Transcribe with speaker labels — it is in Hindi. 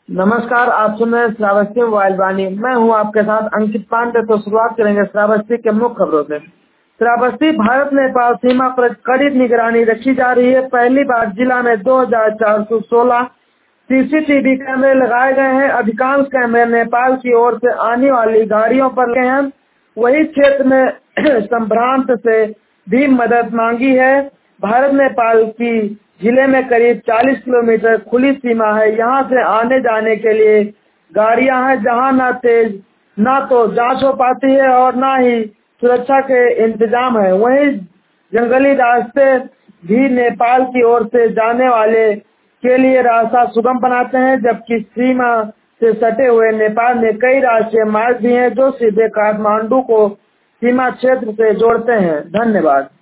Speaker 1: नमस्कार, आप सुन रहे हैं श्रावस्ती मोबाइल वाणी। मैं हूं आपके साथ अंकित पांडे। तो शुरुआत करेंगे श्रावस्ती के मुख्य खबरों से। श्रावस्ती भारत नेपाल सीमा पर कड़ी निगरानी रखी जा रही है। पहली बार जिला में 2416 सीसीटीवी कैमरे लगाए गए हैं। अधिकांश कैमरे नेपाल की ओर से आने वाली गाड़ियों पर लगे हैं। वही क्षेत्र में संभ्रांत से भी मदद मांगी है। भारत नेपाल की जिले में करीब 40 किलोमीटर खुली सीमा है। यहाँ से आने जाने के लिए गाड़ियां हैं, जहाँ न तो जांच हो पाती है और न ही सुरक्षा के इंतजाम है। वहीं जंगली रास्ते भी नेपाल की ओर से जाने वाले के लिए रास्ता सुगम बनाते हैं, जबकि सीमा से सटे हुए नेपाल में कई राष्ट्रीय मार्ग भी हैं जो सीधे काठमांडू को सीमा क्षेत्र से जोड़ते हैं। धन्यवाद।